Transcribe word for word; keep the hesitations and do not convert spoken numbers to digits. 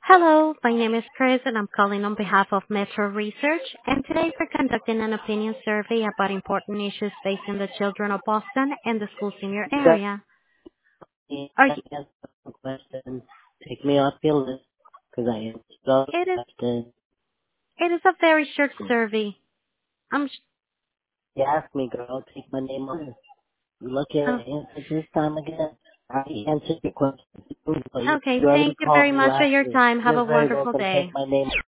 Hello, my name is Chris and I'm calling on behalf of Metro Research, and today we're conducting an opinion survey about important issues facing the children of Boston and the schools in your Just area. Are you, answer some questions. Take me off your list because I answered all the it is questions. it is a very short survey. I'm sh- You asked me, girl, take my name off. You look at oh, it, answer this time again. I answered your questions. But you, okay, you already thank you called very me much for last your week. time. Have a You're very wonderful welcome. day. Take my name